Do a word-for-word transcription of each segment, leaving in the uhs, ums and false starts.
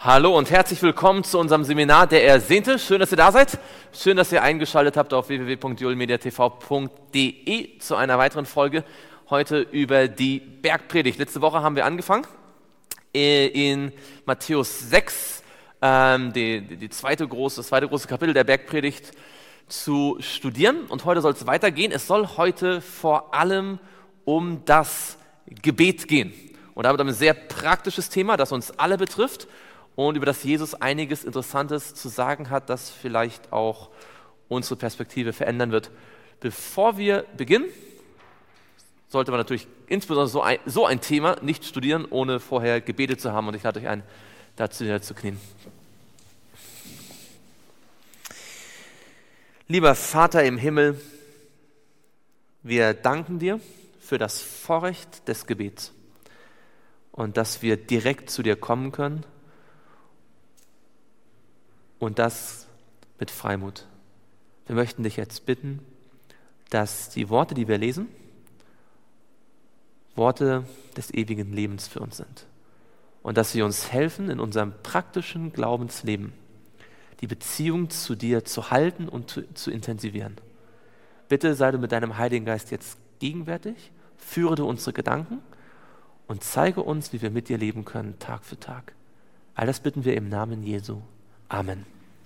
Hallo und herzlich willkommen zu unserem Seminar Der Ersehnte. Schön, dass ihr da seid. Schön, dass ihr eingeschaltet habt auf w w w punkt joelmediatv punkt de zu einer weiteren Folge. Heute über die Bergpredigt. Letzte Woche haben wir angefangen in Matthäus sechs, ähm, die, die zweite große, das zweite große Kapitel der Bergpredigt zu studieren. Und heute soll es weitergehen. Es soll heute vor allem um das Gebet gehen. Und damit ein sehr praktisches Thema, das uns alle betrifft. Und über das Jesus einiges Interessantes zu sagen hat, das vielleicht auch unsere Perspektive verändern wird. Bevor wir beginnen, sollte man natürlich insbesondere so ein, so ein Thema nicht studieren, ohne vorher gebetet zu haben. Und ich lade euch ein, dazu zu knien. Lieber Vater im Himmel, wir danken dir für das Vorrecht des Gebets und dass wir direkt zu dir kommen können. Und das mit Freimut. Wir möchten dich jetzt bitten, dass die Worte, die wir lesen, Worte des ewigen Lebens für uns sind. Und dass sie uns helfen, in unserem praktischen Glaubensleben die Beziehung zu dir zu halten und zu, zu intensivieren. Bitte sei du mit deinem Heiligen Geist jetzt gegenwärtig, führe du unsere Gedanken und zeige uns, wie wir mit dir leben können, Tag für Tag. All das bitten wir im Namen Jesu. Amen.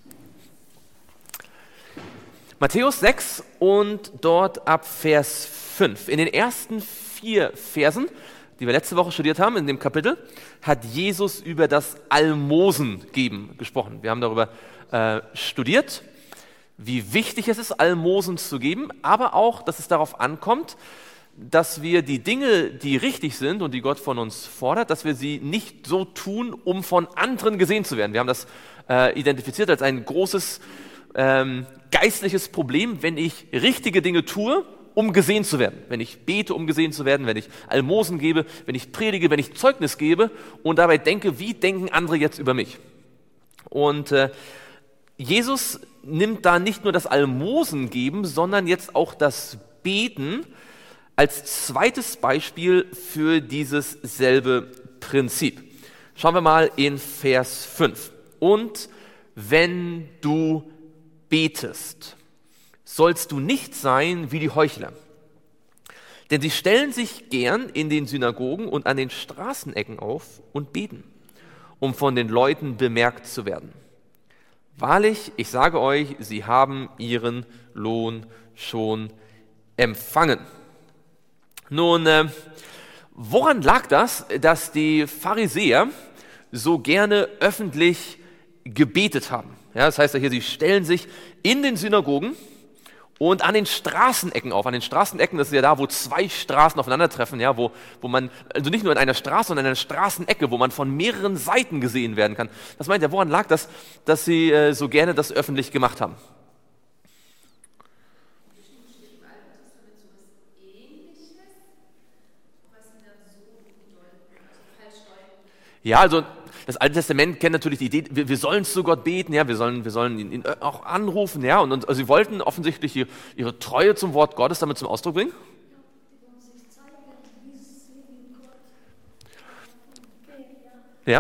Matthäus sechs und dort ab Vers fünf. In den ersten vier Versen, die wir letzte Woche studiert haben, in dem Kapitel, hat Jesus über das Almosengeben gesprochen. Wir haben darüber äh, studiert, wie wichtig es ist, Almosen zu geben, aber auch, dass es darauf ankommt, dass wir die Dinge, die richtig sind und die Gott von uns fordert, dass wir sie nicht so tun, um von anderen gesehen zu werden. Wir haben das äh, identifiziert als ein großes ähm, geistliches Problem, wenn ich richtige Dinge tue, um gesehen zu werden. Wenn ich bete, um gesehen zu werden, wenn ich Almosen gebe, wenn ich predige, wenn ich Zeugnis gebe und dabei denke, wie denken andere jetzt über mich? Und äh, Jesus nimmt da nicht nur das Almosen geben, sondern jetzt auch das Beten als zweites Beispiel für dieses selbe Prinzip. Schauen wir mal in Vers fünf. Und wenn du betest, sollst du nicht sein wie die Heuchler. Denn sie stellen sich gern in den Synagogen und an den Straßenecken auf und beten, um von den Leuten bemerkt zu werden. Wahrlich, ich sage euch, sie haben ihren Lohn schon empfangen. Nun, äh, woran lag das, dass die Pharisäer so gerne öffentlich gebetet haben? Ja, das heißt ja hier, sie stellen sich in den Synagogen und an den Straßenecken auf. An den Straßenecken, das ist ja da, wo zwei Straßen aufeinandertreffen, ja, wo, wo man, also nicht nur in einer Straße, sondern in einer Straßenecke, wo man von mehreren Seiten gesehen werden kann. Was meint er, woran lag das, dass sie äh, so gerne das öffentlich gemacht haben? Ja, also das Alte Testament kennt natürlich die Idee, wir, wir sollen zu Gott beten, ja, wir sollen, wir sollen ihn, ihn auch anrufen, ja, und, und also sie wollten offensichtlich ihre, ihre Treue zum Wort Gottes damit zum Ausdruck bringen. Ja.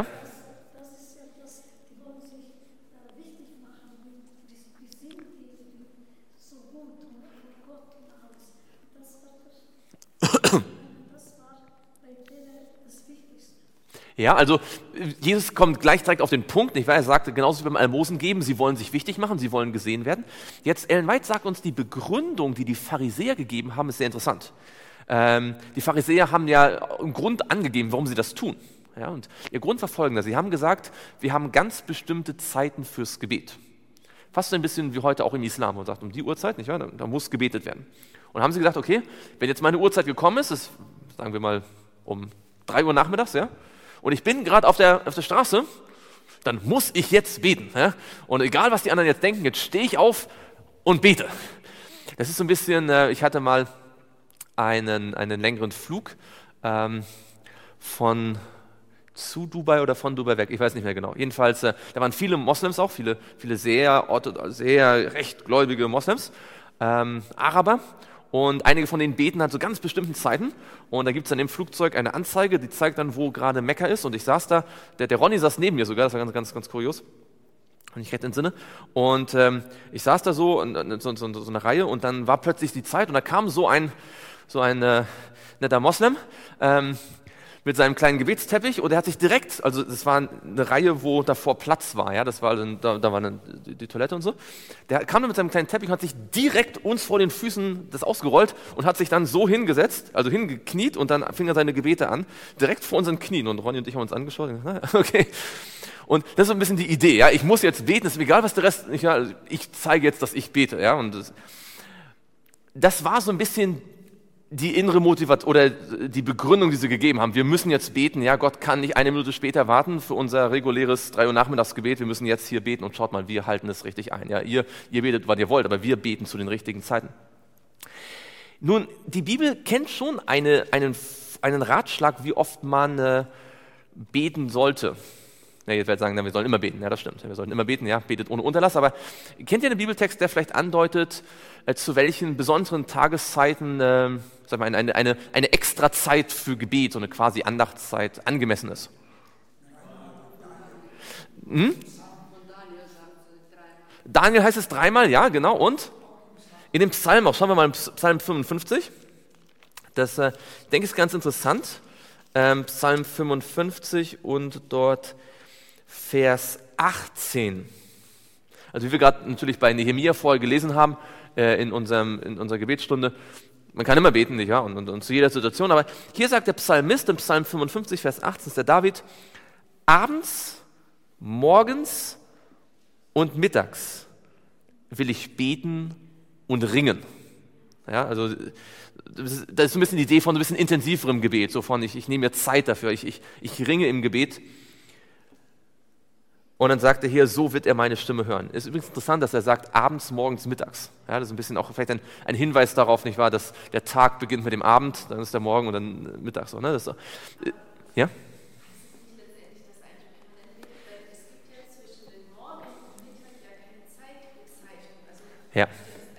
Ja, also Jesus kommt gleich direkt auf den Punkt, nicht wahr? Er sagte, genauso wie beim Almosen geben, sie wollen sich wichtig machen, sie wollen gesehen werden. Jetzt, Ellen White sagt uns, die Begründung, die die Pharisäer gegeben haben, ist sehr interessant. Ähm, die Pharisäer haben ja einen Grund angegeben, warum sie das tun. Ja, und ihr Grund war folgender, sie haben gesagt, wir haben ganz bestimmte Zeiten fürs Gebet. Fast so ein bisschen wie heute auch im Islam. Man sagt, um die Uhrzeit, nicht wahr? Da, da muss gebetet werden. Und haben sie gesagt, okay, wenn jetzt meine Uhrzeit gekommen ist, ist, sagen wir mal um drei Uhr nachmittags, ja, und ich bin gerade auf der, auf der Straße, dann muss ich jetzt beten. Ja? Und egal, was die anderen jetzt denken, jetzt stehe ich auf und bete. Das ist so ein bisschen, äh, ich hatte mal einen, einen längeren Flug ähm, von zu Dubai oder von Dubai weg, ich weiß nicht mehr genau. Jedenfalls, äh, da waren viele Moslems auch, viele, viele sehr, sehr rechtgläubige Moslems, ähm, Araber. und einige von denen beten halt zu ganz bestimmten Zeiten und da gibt es dann im Flugzeug eine Anzeige, die zeigt dann, wo gerade Mekka ist und ich saß da, der, der Ronny saß neben mir sogar, das war ganz, ganz, ganz kurios, wenn ich recht entsinne, und ähm, ich saß da so, in, so, so, so eine Reihe und dann war plötzlich die Zeit und da kam so ein, so ein äh, netter Moslem, ähm, mit seinem kleinen Gebetsteppich und er hat sich direkt, also das war eine Reihe, wo davor Platz war, ja, das war, da, da war eine, die, die Toilette und so, der kam dann mit seinem kleinen Teppich und hat sich direkt uns vor den Füßen das ausgerollt und hat sich dann so hingesetzt, also hingekniet und dann fing er seine Gebete an, direkt vor unseren Knien und Ronny und ich haben uns angeschaut, und, okay, und das ist so ein bisschen die Idee, ja, ich muss jetzt beten, ist mir egal, was der Rest, ich, ja, ich zeige jetzt, dass ich bete, ja, und das, das war so ein bisschen die innere Motivation oder die Begründung, die sie gegeben haben. Wir müssen jetzt beten. Ja, Gott kann nicht eine Minute später warten für unser reguläres drei Uhr Nachmittagsgebet. Wir müssen jetzt hier beten und schaut mal, wir halten es richtig ein. Ja, ihr, ihr betet, wann ihr wollt, aber wir beten zu den richtigen Zeiten. Nun, die Bibel kennt schon eine, einen, einen Ratschlag, wie oft man äh, beten sollte. Ja, jetzt werdet ihr sagen, na, wir sollen immer beten. Ja, das stimmt. Wir sollen immer beten, ja, betet ohne Unterlass. Aber kennt ihr einen Bibeltext, der vielleicht andeutet, äh, zu welchen besonderen Tageszeiten äh, sag mal, eine, eine, eine extra Zeit für Gebet, so eine quasi Andachtszeit angemessen ist? Hm? Daniel heißt es dreimal, ja, genau. Und in dem Psalm auch, schauen wir mal in Psalm fünfundfünfzig. Das, äh, ich denke, ist ganz interessant. Ähm, Psalm fünfundfünfzig und dort Vers achtzehn. Also wie wir gerade natürlich bei Nehemia vorher gelesen haben, äh, in, unserem, in unserer Gebetsstunde, man kann immer beten, nicht, ja, und, und, und zu jeder Situation, aber hier sagt der Psalmist im Psalm fünfundfünfzig, Vers achtzehn, ist der David, abends, morgens und mittags will ich beten und ringen. Ja, also das ist, das ist so ein bisschen die Idee von so ein bisschen intensiverem Gebet, so von ich, ich nehme mir Zeit dafür, ich, ich, ich ringe im Gebet. Und dann sagt er hier, so wird er meine Stimme hören. Ist übrigens interessant, dass er sagt, abends, morgens, mittags. Ja, das ist ein bisschen auch vielleicht ein, ein Hinweis darauf, nicht wahr, dass der Tag beginnt mit dem Abend, dann ist der Morgen und dann mittags. So, ne? Das ist so. Ja? Ja.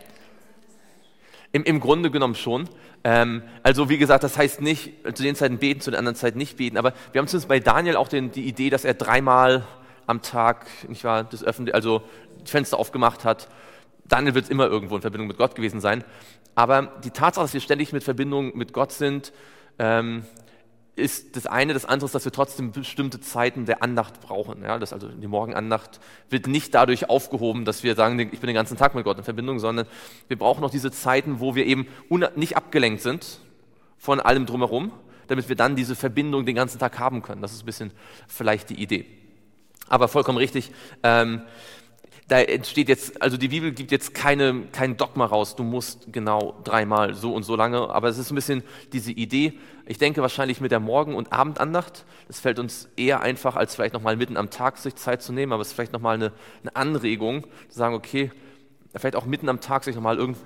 Im, Im Grunde genommen schon. Ähm, also wie gesagt, das heißt nicht, zu den Zeiten beten, zu den anderen Zeiten nicht beten, aber wir haben zumindest bei Daniel auch den, die Idee, dass er dreimal am Tag, nicht wahr, das öffentliche, also das Fenster aufgemacht hat. Daniel wird immer irgendwo in Verbindung mit Gott gewesen sein. Aber die Tatsache, dass wir ständig mit Verbindung mit Gott sind, ähm, ist das eine. Das andere ist, dass wir trotzdem bestimmte Zeiten der Andacht brauchen. Ja, das also die Morgenandacht wird nicht dadurch aufgehoben, dass wir sagen, ich bin den ganzen Tag mit Gott in Verbindung, sondern wir brauchen noch diese Zeiten, wo wir eben nicht abgelenkt sind von allem drumherum, damit wir dann diese Verbindung den ganzen Tag haben können. Das ist ein bisschen vielleicht die Idee. Aber vollkommen richtig, ähm, da entsteht jetzt, also die Bibel gibt jetzt keine, kein Dogma raus, du musst genau dreimal so und so lange, aber es ist ein bisschen diese Idee, ich denke wahrscheinlich mit der Morgen- und Abendandacht, es fällt uns eher einfach, als vielleicht nochmal mitten am Tag sich Zeit zu nehmen, aber es ist vielleicht nochmal eine, eine Anregung, zu sagen, okay, vielleicht auch mitten am Tag sich nochmal irgendwie...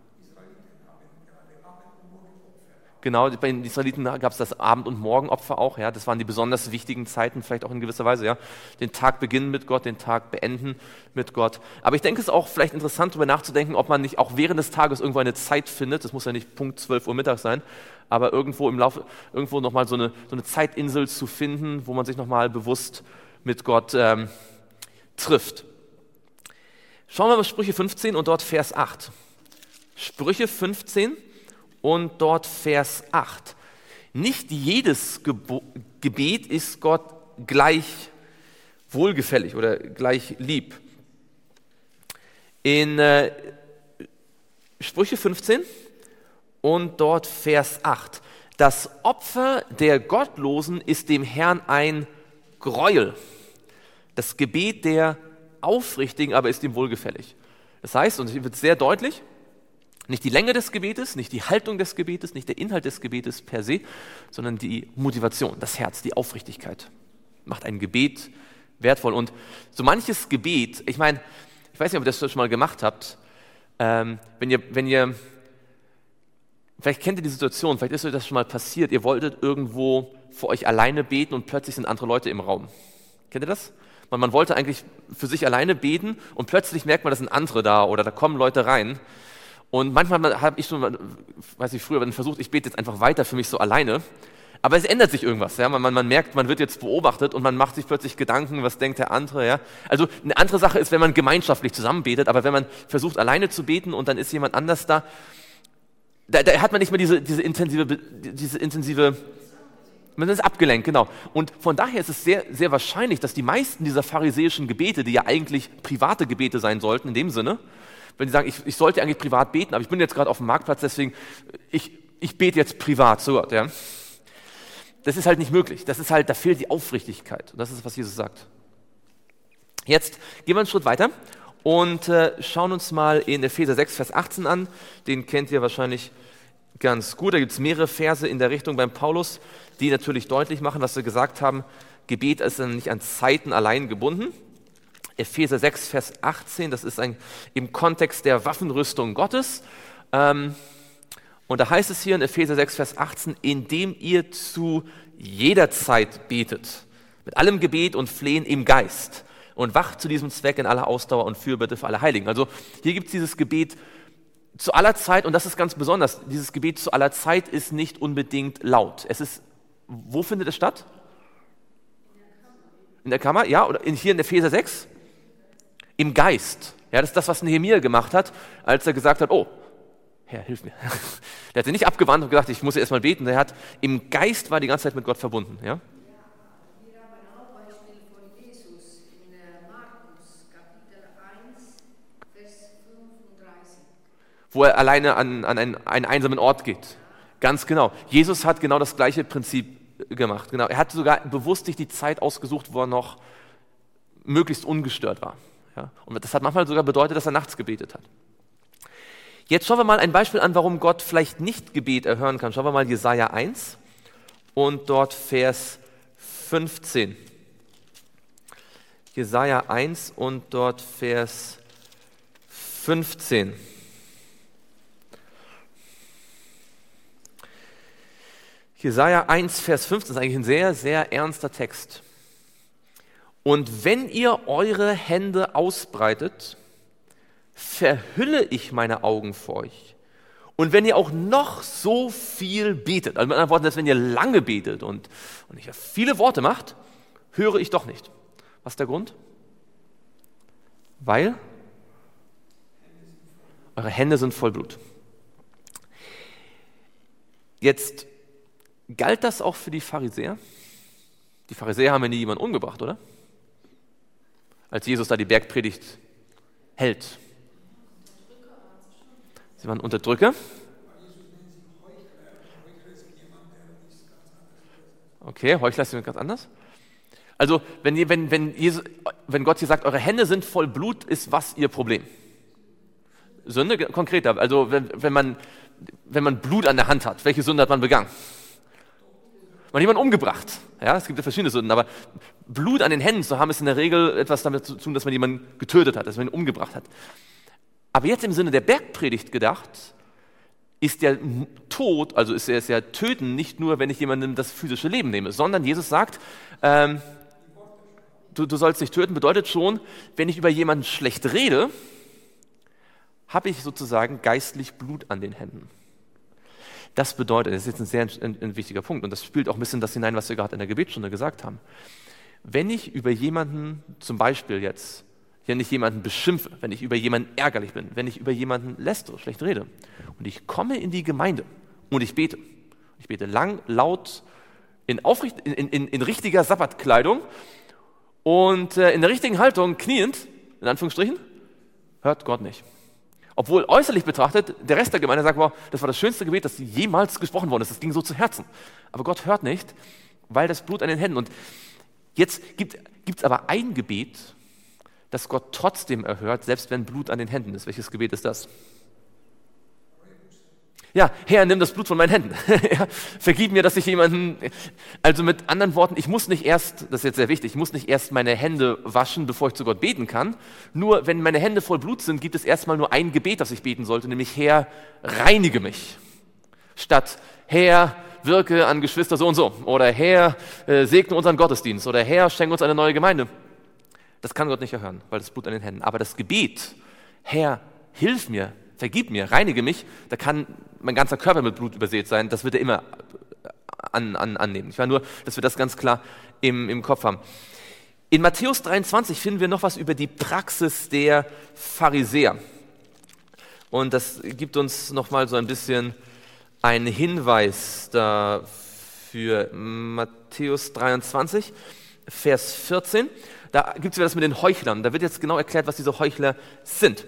Genau, bei den Israeliten gab es das Abend- und Morgenopfer auch, ja, das waren die besonders wichtigen Zeiten, vielleicht auch in gewisser Weise, ja, den Tag beginnen mit Gott, den Tag beenden mit Gott. Aber ich denke, es ist auch vielleicht interessant, darüber nachzudenken, ob man nicht auch während des Tages irgendwo eine Zeit findet, das muss ja nicht Punkt zwölf Uhr mittags sein, aber irgendwo im Laufe, irgendwo nochmal so eine, so eine Zeitinsel zu finden, wo man sich nochmal bewusst mit Gott ähm, trifft. Schauen wir mal Sprüche fünfzehn und dort Vers acht. Sprüche fünfzehn und dort Vers acht. Nicht jedes Gebo- Gebet ist Gott gleich wohlgefällig oder gleich lieb. In äh, Sprüche fünfzehn und dort Vers acht. Das Opfer der Gottlosen ist dem Herrn ein Gräuel. Das Gebet der Aufrichtigen aber ist ihm wohlgefällig. Das heißt, und es wird sehr deutlich, nicht die Länge des Gebetes, nicht die Haltung des Gebetes, nicht der Inhalt des Gebetes per se, sondern die Motivation, das Herz, die Aufrichtigkeit macht ein Gebet wertvoll. Und so manches Gebet, ich meine, ich weiß nicht, ob ihr das schon mal gemacht habt, ähm, wenn ihr, wenn ihr, vielleicht kennt ihr die Situation, vielleicht ist euch das schon mal passiert, ihr wolltet irgendwo für euch alleine beten und plötzlich sind andere Leute im Raum. Kennt ihr das? Man, man wollte eigentlich für sich alleine beten und plötzlich merkt man, da sind andere da oder da kommen Leute rein. Und manchmal habe ich schon, weiß ich früher, versucht, ich bete jetzt einfach weiter für mich so alleine. Aber es ändert sich irgendwas. Ja? Man, man, man merkt, man wird jetzt beobachtet und man macht sich plötzlich Gedanken, was denkt der andere. Ja? Also eine andere Sache ist, wenn man gemeinschaftlich zusammen betet, aber wenn man versucht, alleine zu beten und dann ist jemand anders da, da, da hat man nicht mehr diese, diese intensive, diese intensive, man ist abgelenkt, genau. Und von daher ist es sehr, sehr wahrscheinlich, dass die meisten dieser pharisäischen Gebete, die ja eigentlich private Gebete sein sollten, in dem Sinne, wenn sie sagen, ich, ich sollte eigentlich privat beten, aber ich bin jetzt gerade auf dem Marktplatz, deswegen, ich, ich bete jetzt privat zu Gott, ja. Das ist halt nicht möglich. Das ist halt, da fehlt die Aufrichtigkeit. Und das ist, was Jesus sagt. Jetzt gehen wir einen Schritt weiter und äh, schauen uns mal in Epheser sechs, Vers achtzehn an. Den kennt ihr wahrscheinlich ganz gut. Da gibt es mehrere Verse in der Richtung beim Paulus, die natürlich deutlich machen, was wir gesagt haben. Gebet ist dann nicht an Zeiten allein gebunden. Epheser sechs, Vers achtzehn, das ist ein, im Kontext der Waffenrüstung Gottes. Ähm, Und da heißt es hier in Epheser sechs, Vers achtzehn, indem ihr zu jeder Zeit betet, mit allem Gebet und Flehen im Geist und wacht zu diesem Zweck in aller Ausdauer und Fürbitte für alle Heiligen. Also hier gibt es dieses Gebet zu aller Zeit und das ist ganz besonders. Dieses Gebet zu aller Zeit ist nicht unbedingt laut. Es ist, wo findet es statt? In der Kammer, ja, oder in, hier in Epheser sechs? Im Geist. Ja, das ist das, was Nehemia gemacht hat, als er gesagt hat, oh, Herr, hilf mir. Der hat sich nicht abgewandt und gesagt, ich muss erst mal beten. Der hat im Geist war die ganze Zeit mit Gott verbunden. Ja? Wir haben auch Beispiel von Jesus in Markus, Kapitel eins, Vers fünfunddreißig. Wo er alleine an, an einen, einen einsamen Ort geht. Ganz genau. Jesus hat genau das gleiche Prinzip gemacht. Genau. Er hat sogar bewusst sich die Zeit ausgesucht, wo er noch möglichst ungestört war. Ja? Und das hat manchmal sogar bedeutet, dass er nachts gebetet hat. Jetzt schauen wir mal ein Beispiel an, warum Gott vielleicht nicht Gebet erhören kann. Schauen wir mal Jesaja eins und dort Vers fünfzehn. Jesaja eins und dort Vers fünfzehn. Jesaja eins, Vers fünfzehn ist eigentlich ein sehr, sehr ernster Text. Und wenn ihr eure Hände ausbreitet, verhülle ich meine Augen vor euch. Und wenn ihr auch noch so viel betet, also mit anderen Worten, dass wenn ihr lange betet und, und ihr viele Worte macht, höre ich doch nicht. Was ist der Grund? Weil eure Hände sind voll Blut. Jetzt galt das auch für die Pharisäer? Die Pharisäer haben ja nie jemanden umgebracht, oder? Als Jesus da die Bergpredigt hält. Sie waren Unterdrücker. Okay, Heuchler ist ganz anders. Also, wenn, wenn, wenn, Jesus, wenn Gott hier sagt, eure Hände sind voll Blut, ist was ihr Problem? Sünde, konkreter. Also, wenn, wenn, man, wenn man Blut an der Hand hat, welche Sünde hat man begangen? Man hat jemanden umgebracht. Ja, es gibt ja verschiedene Sünden, aber Blut an den Händen zu haben, ist in der Regel etwas damit zu tun, dass man jemanden getötet hat, dass man ihn umgebracht hat. Aber jetzt im Sinne der Bergpredigt gedacht, ist der Tod, also ist es ja Töten, nicht nur, wenn ich jemandem das physische Leben nehme, sondern Jesus sagt, ähm, du, du sollst nicht töten, bedeutet schon, wenn ich über jemanden schlecht rede, habe ich sozusagen geistlich Blut an den Händen. Das bedeutet, das ist jetzt ein sehr ein, ein wichtiger Punkt und das spielt auch ein bisschen das hinein, was wir gerade in der Gebetsstunde gesagt haben. Wenn ich über jemanden, zum Beispiel jetzt, wenn ich jemanden beschimpfe, wenn ich über jemanden ärgerlich bin, wenn ich über jemanden lästere, schlecht rede und ich komme in die Gemeinde und ich bete, ich bete lang, laut, in, aufricht, in, in, in richtiger Sabbatkleidung und äh, in der richtigen Haltung, kniend, in Anführungsstrichen, hört Gott nicht. Obwohl äußerlich betrachtet, der Rest der Gemeinde sagt, wow, das war das schönste Gebet, das jemals gesprochen worden ist, das ging so zu Herzen. Aber Gott hört nicht, weil das Blut an den Händen. Und jetzt gibt es aber ein Gebet, das Gott trotzdem erhört, selbst wenn Blut an den Händen ist. Welches Gebet ist das? Ja, Herr, nimm das Blut von meinen Händen. Ja, vergib mir, dass ich jemanden, also mit anderen Worten, ich muss nicht erst, das ist jetzt sehr wichtig, ich muss nicht erst meine Hände waschen, bevor ich zu Gott beten kann. Nur wenn meine Hände voll Blut sind, gibt es erstmal nur ein Gebet, das ich beten sollte, nämlich Herr, reinige mich. Statt Herr, wirke an Geschwister so und so. Oder Herr, äh, segne unseren Gottesdienst. Oder Herr, schenke uns eine neue Gemeinde. Das kann Gott nicht erhören, weil das Blut an den Händen. Aber das Gebet, Herr, hilf mir, vergib mir, reinige mich, da kann mein ganzer Körper mit Blut übersät sein, das wird er immer an, an, annehmen. Ich meine nur, dass wir das ganz klar im, im Kopf haben. In Matthäus dreiundzwanzig finden wir noch was über die Praxis der Pharisäer. Und das gibt uns nochmal so ein bisschen einen Hinweis dafür. Matthäus dreiundzwanzig, Vers vierzehn. Da gibt es wieder das mit den Heuchlern. Da wird jetzt genau erklärt, was diese Heuchler sind.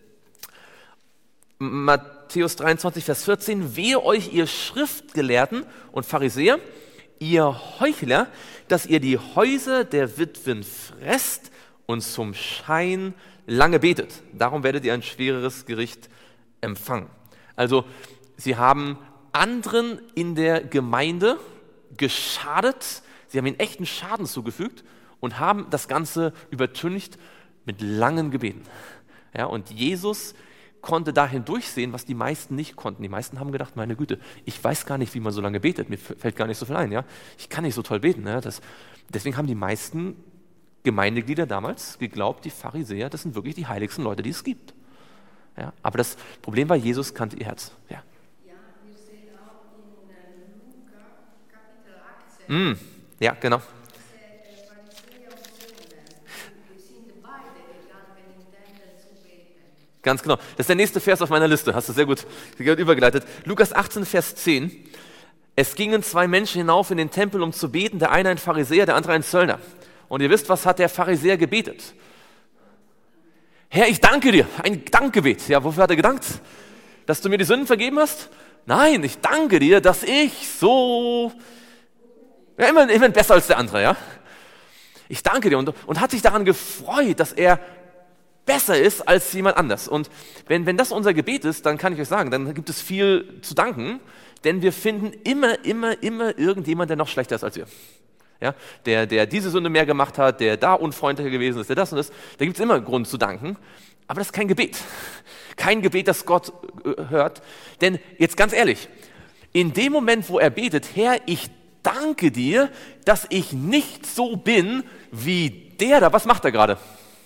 Matthäus dreiundzwanzig, Vers vierzehn. Wehe euch, ihr Schriftgelehrten und Pharisäer, ihr Heuchler, dass ihr die Häuser der Witwen fresst und zum Schein lange betet. Darum werdet ihr ein schwereres Gericht empfangen. Also, sie haben anderen in der Gemeinde geschadet, sie haben ihnen echten Schaden zugefügt und haben das Ganze übertüncht mit langen Gebeten. Ja, und Jesus konnte da hindurchsehen, was die meisten nicht konnten. Die meisten haben gedacht, meine Güte, ich weiß gar nicht, wie man so lange betet, mir fällt gar nicht so viel ein. Ja? Ich kann nicht so toll beten. Ja? Das, deswegen haben die meisten Gemeindeglieder damals geglaubt, die Pharisäer, das sind wirklich die heiligsten Leute, die es gibt. Ja? Aber das Problem war, Jesus kannte ihr Herz. Ja, Ja, wir sehen auch in äh, Luca, Kapitel achtzehn, mm, ja genau. dass äh, Pharisäer und Sünder, wir sind beide gegangen in den Tempel zu beten. Ganz genau. Das ist der nächste Vers auf meiner Liste. Hast du sehr gut, sehr gut übergeleitet. Lukas achtzehn, Vers zehn. Es gingen zwei Menschen hinauf in den Tempel, um zu beten. Der eine ein Pharisäer, der andere ein Zöllner. Und ihr wisst, was hat der Pharisäer gebetet? Herr, ich danke dir. Ein Dankgebet. Ja, wofür hat er gedankt? Dass du mir die Sünden vergeben hast? Nein, ich danke dir, dass ich so, ja, immer, immer besser als der andere, ja. Ich danke dir und, und hat sich daran gefreut, dass er besser ist als jemand anders. Und wenn, wenn das unser Gebet ist, dann kann ich euch sagen, dann gibt es viel zu danken, denn wir finden immer, immer, immer irgendjemand, der noch schlechter ist als wir. Ja, der, der diese Sünde mehr gemacht hat, der da unfreundlicher gewesen ist, der das und das. Da gibt es immer Grund zu danken, aber das ist kein Gebet. Kein Gebet, das Gott äh, hört. Denn jetzt ganz ehrlich, in dem Moment, wo er betet, Herr, ich danke dir, dass ich nicht so bin wie der da. Was macht er gerade?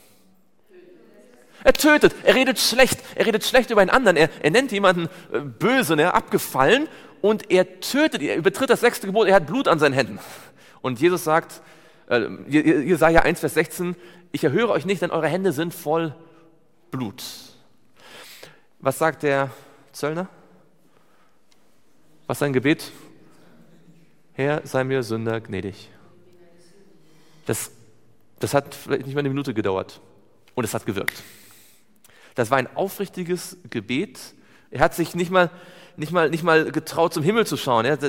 Er tötet, er redet schlecht, er redet schlecht über einen anderen, er, er nennt jemanden äh, böse, ne, abgefallen und er tötet, er übertritt das sechste Gebot, er hat Blut an seinen Händen. Und Jesus sagt, äh, Jesaja eins, Vers sechzehn, ich erhöre euch nicht, denn eure Hände sind voll Blut. Was sagt der Zöllner? Was ist sein Gebet? Herr, sei mir Sünder gnädig. Das, das hat vielleicht nicht mal eine Minute gedauert und es hat gewirkt. Das war ein aufrichtiges Gebet. Er hat sich nicht mal, nicht mal, nicht mal getraut, zum Himmel zu schauen. Er,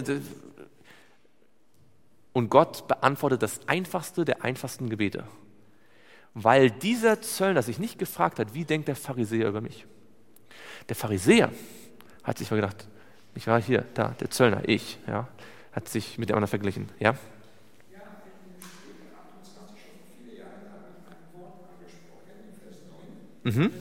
und Gott beantwortet das einfachste der einfachsten Gebete. Weil dieser Zöllner sich nicht gefragt hat, wie denkt der Pharisäer über mich? Der Pharisäer hat sich mal gedacht, ich war hier, da, der Zöllner, ich, ja, hat sich mit dem anderen verglichen. Ja? Mhm.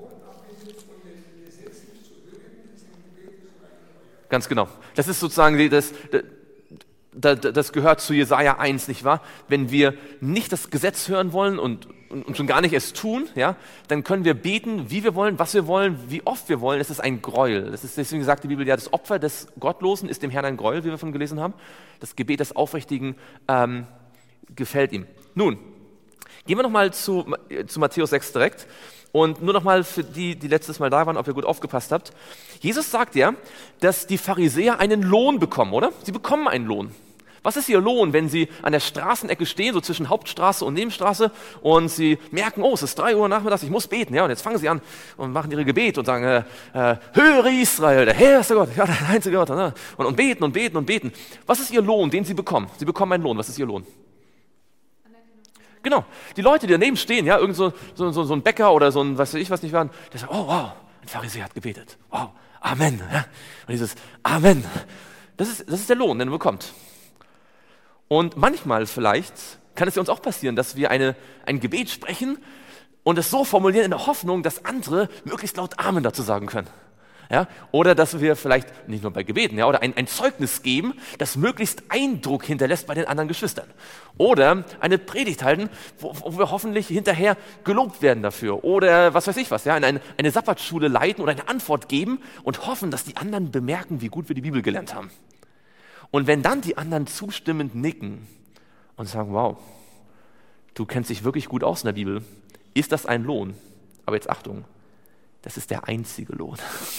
Ganz genau. Das ist sozusagen das, das, das gehört zu Jesaja eins, nicht wahr? Wenn wir nicht das Gesetz hören wollen und, und, und schon gar nicht es tun, ja, dann können wir beten, wie wir wollen, was wir wollen, wie oft wir wollen. Es ist ein Gräuel. Das ist, deswegen sagt die Bibel ja, das Opfer des Gottlosen ist dem Herrn ein Gräuel, wie wir von gelesen haben. Das Gebet des Aufrichtigen ähm, gefällt ihm. Nun, gehen wir nochmal zu, zu Matthäus sechs direkt. Und nur nochmal für die, die letztes Mal da waren, ob ihr gut aufgepasst habt. Jesus sagt ja, dass die Pharisäer einen Lohn bekommen, oder? Sie bekommen einen Lohn. Was ist ihr Lohn, wenn sie an der Straßenecke stehen, so zwischen Hauptstraße und Nebenstraße, und sie merken, oh, es ist drei Uhr nachmittags, ich muss beten, ja, und jetzt fangen sie an und machen ihre Gebete und sagen, äh, äh, höre Israel, der Herr ist der Gott, ja, der einzige Gott, ne? und, und beten und beten und beten. Was ist ihr Lohn, den sie bekommen? Sie bekommen einen Lohn. Was ist ihr Lohn? Genau, die Leute, die daneben stehen, ja, irgend so, so, so, so ein Bäcker oder so ein, was weiß ich, was nicht waren, der sagt, oh wow, ein Pharisäer hat gebetet, wow, Amen. Ja? Und dieses Amen, das ist, das ist der Lohn, den er bekommt. Und manchmal vielleicht kann es ja uns auch passieren, dass wir eine, ein Gebet sprechen und es so formulieren in der Hoffnung, dass andere möglichst laut Amen dazu sagen können. Ja? Oder dass wir vielleicht, nicht nur bei Gebeten, ja, oder ein, ein Zeugnis geben, das möglichst Eindruck hinterlässt bei den anderen Geschwistern. Oder eine Predigt halten, wo, wo wir hoffentlich hinterher gelobt werden dafür. Oder was weiß ich was, ja, eine, eine Sabbatschule leiten oder eine Antwort geben und hoffen, dass die anderen bemerken, wie gut wir die Bibel gelernt haben. Und wenn dann die anderen zustimmend nicken und sagen, wow, du kennst dich wirklich gut aus in der Bibel, ist das ein Lohn? Aber jetzt Achtung, das ist der einzige Lohn.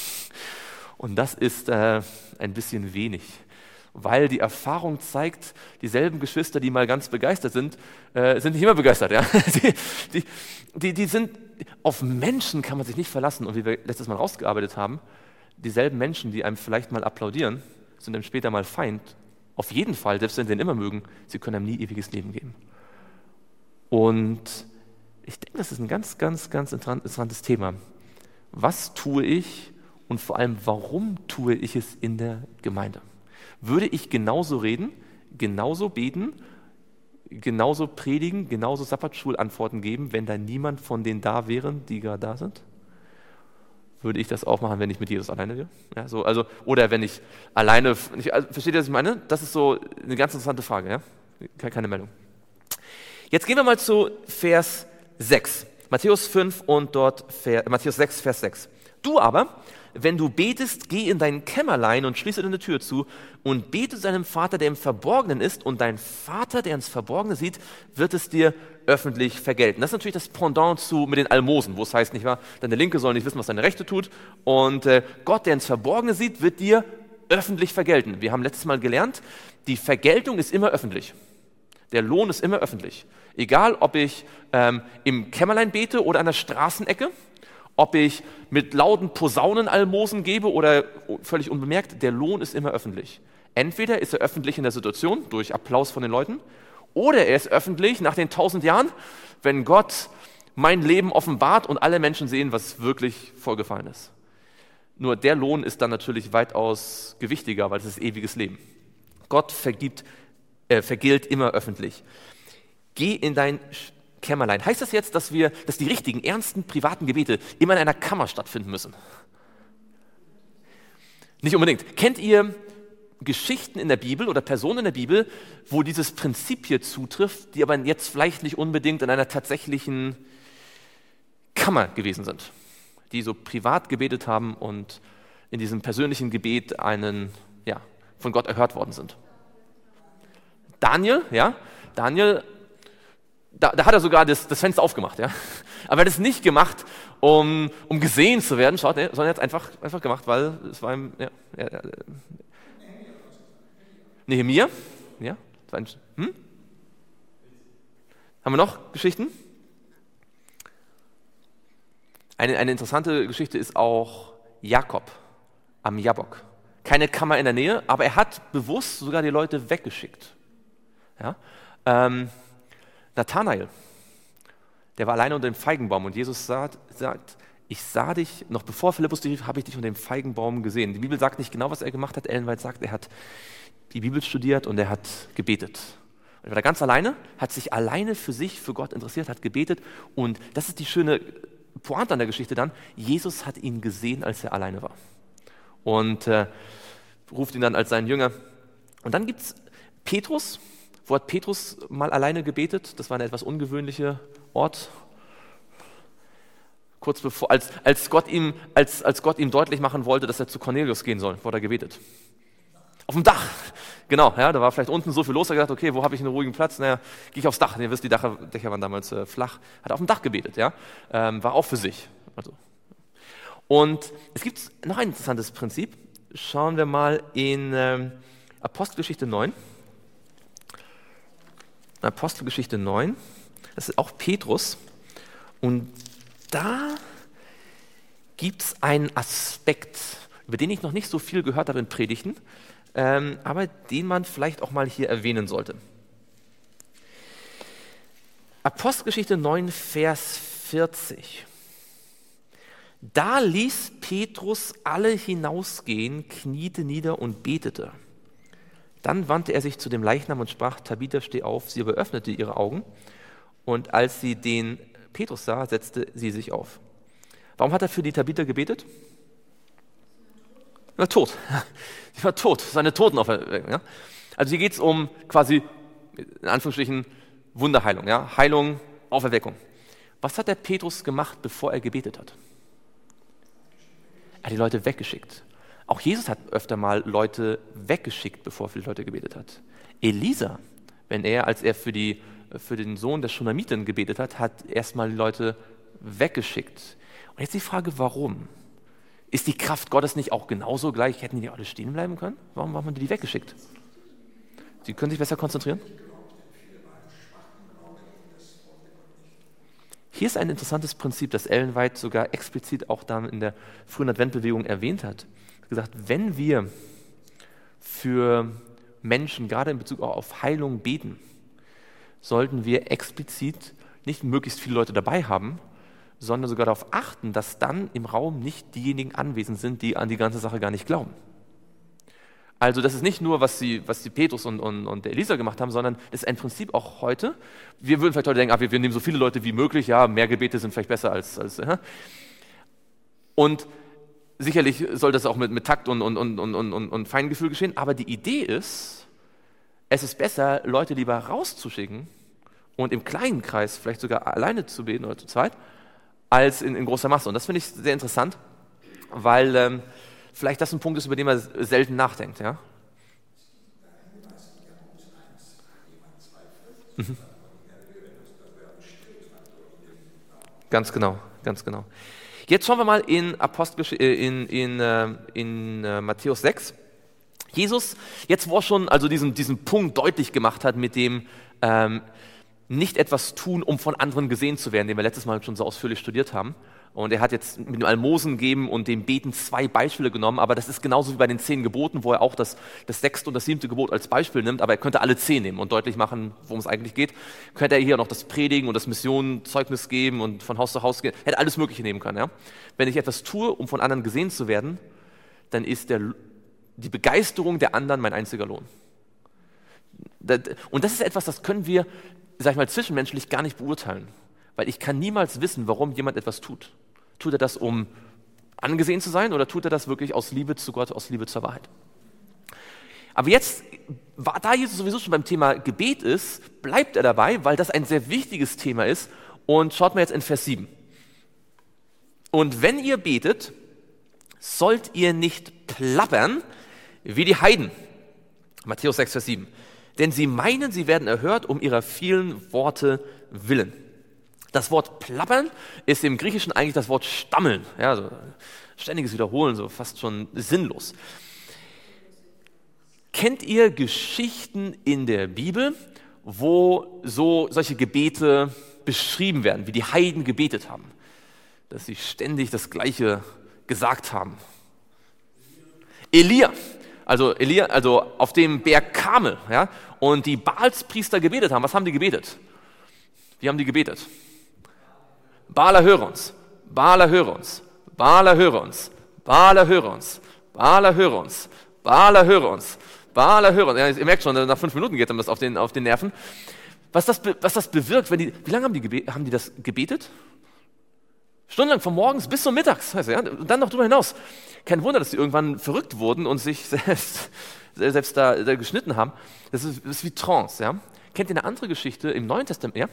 Und das ist äh, ein bisschen wenig, weil die Erfahrung zeigt, dieselben Geschwister, die mal ganz begeistert sind, äh, sind nicht immer begeistert. Ja? Die, die, die, die sind, auf Menschen kann man sich nicht verlassen. Und wie wir letztes Mal rausgearbeitet haben, dieselben Menschen, die einem vielleicht mal applaudieren, sind dann später mal Feind. Auf jeden Fall, selbst wenn sie ihn immer mögen, sie können einem nie ewiges Leben geben. Und ich denke, das ist ein ganz, ganz, ganz interessantes Thema. Was tue ich und vor allem, warum tue ich es in der Gemeinde? Würde ich genauso reden, genauso beten, genauso predigen, genauso Sabbatschulantworten geben, wenn da niemand von denen da wären, die gerade da sind? Würde ich das auch machen, wenn ich mit Jesus alleine wäre? Ja, so, also, oder wenn ich alleine, ich, also, versteht ihr, was ich meine? Das ist so eine ganz interessante Frage, ja? Keine, keine Meldung. Jetzt gehen wir mal zu Vers sechs. Matthäus fünf und dort Vers, Matthäus sechs, Vers sechs. Du aber, wenn du betest, geh in dein Kämmerlein und schließe deine Tür zu und bete zu deinem Vater, der im Verborgenen ist, und dein Vater, der ins Verborgene sieht, wird es dir öffentlich vergelten. Das ist natürlich das Pendant zu mit den Almosen, wo es heißt, nicht wahr, deine Linke soll nicht wissen, was deine Rechte tut, und äh, Gott, der ins Verborgene sieht, wird dir öffentlich vergelten. Wir haben letztes Mal gelernt, die Vergeltung ist immer öffentlich. Der Lohn ist immer öffentlich. Egal, ob ich ähm, im Kämmerlein bete oder an der Straßenecke, ob ich mit lauten Posaunen Almosen gebe oder völlig unbemerkt, der Lohn ist immer öffentlich. Entweder ist er öffentlich in der Situation, durch Applaus von den Leuten, oder er ist öffentlich nach den tausend Jahren, wenn Gott mein Leben offenbart und alle Menschen sehen, was wirklich vorgefallen ist. Nur der Lohn ist dann natürlich weitaus gewichtiger, weil es ist ewiges Leben. Gott vergibt, äh, vergilt immer öffentlich. Geh in dein Kämmerlein. Heißt das jetzt, dass wir, dass die richtigen, ernsten, privaten Gebete immer in einer Kammer stattfinden müssen? Nicht unbedingt. Kennt ihr Geschichten in der Bibel oder Personen in der Bibel, wo dieses Prinzip hier zutrifft, die aber jetzt vielleicht nicht unbedingt in einer tatsächlichen Kammer gewesen sind, die so privat gebetet haben und in diesem persönlichen Gebet einen, ja, von Gott erhört worden sind? Daniel, ja, Daniel, da, da hat er sogar das, das Fenster aufgemacht, ja. Aber er hat es nicht gemacht, um, um gesehen zu werden, schaut, ne, sondern er hat es einfach, einfach gemacht, weil es war ihm, ja, ja, ja. Nehemia, ja, das war ein, hm? Haben wir noch Geschichten? Eine, eine interessante Geschichte ist auch Jakob am Jabbok. Keine Kammer in der Nähe, aber er hat bewusst sogar die Leute weggeschickt. Ja? Ähm, Nathanael, der war alleine unter dem Feigenbaum und Jesus sagt, sagt, ich sah dich, noch bevor Philippus dich rief, habe ich dich unter dem Feigenbaum gesehen. Die Bibel sagt nicht genau, was er gemacht hat. Ellen White sagt, er hat die Bibel studiert und er hat gebetet. Und er war da ganz alleine, hat sich alleine für sich, für Gott interessiert, hat gebetet, und das ist die schöne Pointe an der Geschichte dann, Jesus hat ihn gesehen, als er alleine war, und äh, ruft ihn dann als seinen Jünger. Und dann gibt es Petrus. Wo hat Petrus mal alleine gebetet? Das war ein etwas ungewöhnlicher Ort. Kurz bevor, als, als, Gott ihm, als, als Gott ihm deutlich machen wollte, dass er zu Cornelius gehen soll, wurde er gebetet. Auf dem Dach, genau, ja, da war vielleicht unten so viel los, er hat gesagt, okay, wo habe ich einen ruhigen Platz? Naja, gehe ich aufs Dach. Ihr wisst, die Dächer, Dächer waren damals äh, flach. Hat auf dem Dach gebetet, ja, ähm, war auch für sich. Also. Und es gibt noch ein interessantes Prinzip. Schauen wir mal in ähm, Apostelgeschichte neun. Apostelgeschichte neun, das ist auch Petrus. Und da gibt es einen Aspekt, über den ich noch nicht so viel gehört habe in Predigten, ähm, aber den man vielleicht auch mal hier erwähnen sollte. Apostelgeschichte neun, Vers vierzig. Da ließ Petrus alle hinausgehen, kniete nieder und betete. Dann wandte er sich zu dem Leichnam und sprach, Tabitha, steh auf. Sie aber öffnete ihre Augen, und als sie den Petrus sah, setzte sie sich auf. Warum hat er für die Tabitha gebetet? war tot. Die war tot, seine Totenauferweckung. Ja? Also hier geht es um quasi, in Anführungsstrichen, Wunderheilung, ja? Heilung, Auferweckung. Was hat der Petrus gemacht, bevor er gebetet hat? Er hat die Leute weggeschickt. Auch Jesus hat öfter mal Leute weggeschickt, bevor er für die Leute gebetet hat. Elisa, wenn er, als er für, die, für den Sohn der Schunamiten gebetet hat, hat erstmal die Leute weggeschickt. Und jetzt die Frage, warum? Ist die Kraft Gottes nicht auch genauso gleich? Hätten die alle stehen bleiben können? Warum haben die die weggeschickt? Sie können sich besser konzentrieren? Hier ist ein interessantes Prinzip, das Ellen White sogar explizit auch dann in der frühen Adventbewegung erwähnt hat. Er hat gesagt, wenn wir für Menschen, gerade in Bezug auch auf Heilung, beten, sollten wir explizit nicht möglichst viele Leute dabei haben, sondern sogar darauf achten, dass dann im Raum nicht diejenigen anwesend sind, die an die ganze Sache gar nicht glauben. Also das ist nicht nur, was die, was die Petrus und, und, und der Elisa gemacht haben, sondern das ist ein Prinzip auch heute. Wir würden vielleicht heute denken, ach, wir, wir nehmen so viele Leute wie möglich, ja, mehr Gebete sind vielleicht besser als... als ja. Und sicherlich soll das auch mit, mit Takt und, und, und, und, und, und Feingefühl geschehen, aber die Idee ist, es ist besser, Leute lieber rauszuschicken und im kleinen Kreis vielleicht sogar alleine zu beten oder zu zweit, als in, in großer Masse. Und das finde ich sehr interessant, weil ähm, vielleicht das ein Punkt ist, über den man selten nachdenkt. Ja? Mhm. Ganz genau, ganz genau. Jetzt schauen wir mal in, Apostelgesch- in, in, in, in uh, Matthäus sechs. Jesus, jetzt wo er schon also diesen, diesen Punkt deutlich gemacht hat, mit dem ähm, nicht etwas tun, um von anderen gesehen zu werden, den wir letztes Mal schon so ausführlich studiert haben. Und er hat jetzt mit dem Almosen geben und dem Beten zwei Beispiele genommen, aber das ist genauso wie bei den zehn Geboten, wo er auch das, das sechste und das siebte Gebot als Beispiel nimmt, aber er könnte alle zehn nehmen und deutlich machen, worum es eigentlich geht. Könnte er hier noch das Predigen und das Missionenzeugnis geben und von Haus zu Haus gehen, hätte alles Mögliche nehmen können. Ja? Wenn ich etwas tue, um von anderen gesehen zu werden, dann ist der, die Begeisterung der anderen mein einziger Lohn. Und das ist etwas, das können wir, sag ich mal, zwischenmenschlich gar nicht beurteilen. Weil ich kann niemals wissen, warum jemand etwas tut. Tut er das, um angesehen zu sein, oder tut er das wirklich aus Liebe zu Gott, aus Liebe zur Wahrheit? Aber jetzt, da Jesus sowieso schon beim Thema Gebet ist, bleibt er dabei, weil das ein sehr wichtiges Thema ist. Und schaut mal jetzt in Vers sieben. Und wenn ihr betet, sollt ihr nicht plappern wie die Heiden. Matthäus sechs, Vers sieben. Denn sie meinen, sie werden erhört um ihrer vielen Worte willen. Das Wort plappern ist im Griechischen eigentlich das Wort stammeln. Ja, so ständiges Wiederholen, so fast schon sinnlos. Kennt ihr Geschichten in der Bibel, wo so solche Gebete beschrieben werden, wie die Heiden gebetet haben? Dass sie ständig das Gleiche gesagt haben. Elia. Also Elia, also auf dem Berg Karmel, ja, und die Baalspriester gebetet haben. Was haben die gebetet? Wie haben die gebetet? Baal, erhöre uns, Baal, erhöre uns, Baal, erhöre uns, Baal, erhöre uns, Baal, erhöre uns, Baal, erhöre uns, Baal, erhöre uns. Ja, ihr merkt schon, nach fünf Minuten geht dann das auf den, auf den Nerven. Was das, was das bewirkt, wenn die, wie lange haben die, gebe, haben die das gebetet? Stundenlang, von morgens bis zum Mittags, heißt, ja, und dann noch darüber hinaus. Kein Wunder, dass sie irgendwann verrückt wurden und sich selbst, selbst da, da geschnitten haben. Das ist, das ist wie Trance. Ja? Kennt ihr eine andere Geschichte im Neuen Testament? Ja?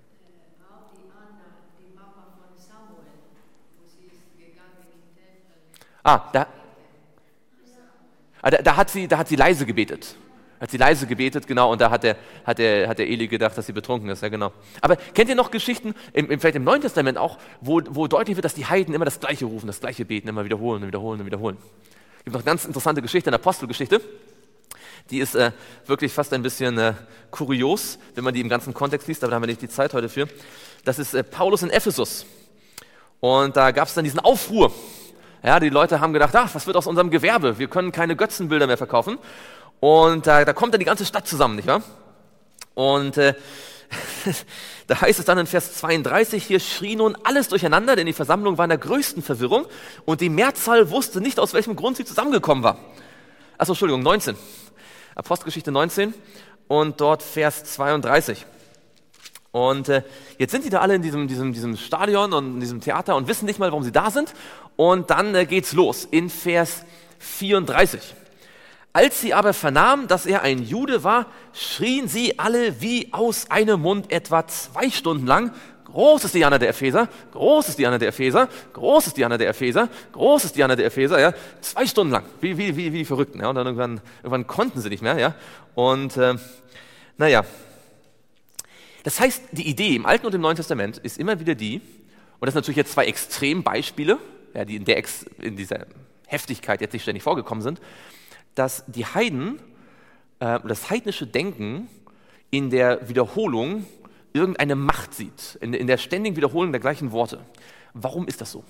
Ah, da, ah, da, da, hat sie, da hat sie leise gebetet. Hat sie leise gebetet, genau, und da hat der, hat, der, hat der Eli gedacht, dass sie betrunken ist, ja genau. Aber kennt ihr noch Geschichten, im, im, vielleicht im Neuen Testament auch, wo, wo deutlich wird, dass die Heiden immer das Gleiche rufen, das Gleiche beten, immer wiederholen und wiederholen und wiederholen. Es gibt noch eine ganz interessante Geschichte, eine Apostelgeschichte, die ist äh, wirklich fast ein bisschen äh, kurios, wenn man die im ganzen Kontext liest, aber da haben wir nicht die Zeit heute für. Das ist äh, Paulus in Ephesus. Und da gab es dann diesen Aufruhr. Ja, die Leute haben gedacht, ach, was wird aus unserem Gewerbe? Wir können keine Götzenbilder mehr verkaufen. Und äh, da kommt dann die ganze Stadt zusammen, nicht wahr? Und äh, da heißt es dann in Vers zweiunddreißig, hier schrie nun alles durcheinander, denn die Versammlung war in der größten Verwirrung und die Mehrzahl wusste nicht, aus welchem Grund sie zusammengekommen war. Achso, Entschuldigung, neunzehn. Apostelgeschichte neunzehn und dort Vers zweiunddreißig. Und äh, jetzt sind die da alle in diesem, diesem, diesem Stadion und in diesem Theater und wissen nicht mal, warum sie da sind. Und dann äh, geht's los in Vers vierunddreißig. Als sie aber vernahmen, dass er ein Jude war, schrien sie alle wie aus einem Mund etwa zwei Stunden lang: Groß ist Diana der Epheser, groß ist Diana der Epheser, groß ist Diana der Epheser, groß ist Diana der Epheser, ja, zwei Stunden lang, wie, wie, wie, wie die Verrückten, ja, und dann irgendwann, irgendwann konnten sie nicht mehr, ja, und, äh, naja. Das heißt, die Idee im Alten und im Neuen Testament ist immer wieder die, und das sind natürlich jetzt zwei Extrembeispiele, ja, die in, der Ex, in dieser Heftigkeit jetzt nicht ständig vorgekommen sind, dass die Heiden, äh, das heidnische Denken in der Wiederholung irgendeine Macht sieht, in, in der ständigen Wiederholung der gleichen Worte. Warum ist das so?